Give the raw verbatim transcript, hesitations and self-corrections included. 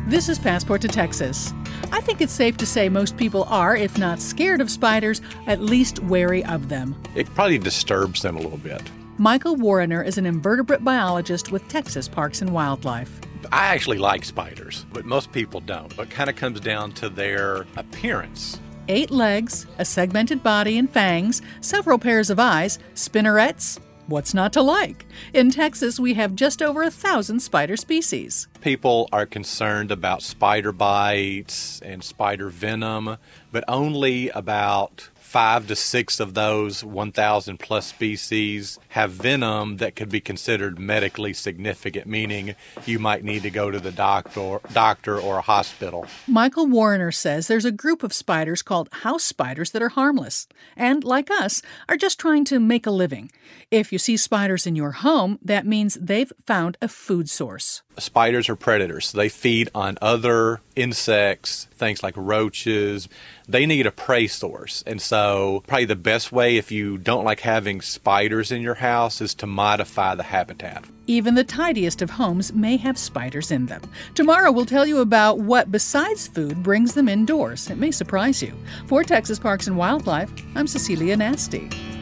This is Passport to Texas. I think it's safe to say most people are, if not scared of spiders, at least wary of them. It probably disturbs them a little bit. Michael Warrener is an invertebrate biologist with Texas Parks and Wildlife. I actually like spiders, but most people don't. It kind of comes down to their appearance. Eight legs, a segmented body and fangs, several pairs of eyes, spinnerets. What's not to like? In Texas, we have just over a thousand spider species. People are concerned about spider bites and spider venom, but only about five to six of those one thousand plus species have venom that could be considered medically significant, meaning you might need to go to the doctor, doctor or a hospital. Michael Warrener says there's a group of spiders called house spiders that are harmless and, like us, are just trying to make a living. If you see spiders in your home, that means they've found a food source. Spiders are predators. They feed on other insects, things like roaches. They need a prey source. And so probably the best way if you don't like having spiders in your house is to modify the habitat. Even the tidiest of homes may have spiders in them. Tomorrow we'll tell you about what besides food brings them indoors. It may surprise you. For Texas Parks and Wildlife, I'm Cecilia Nasty.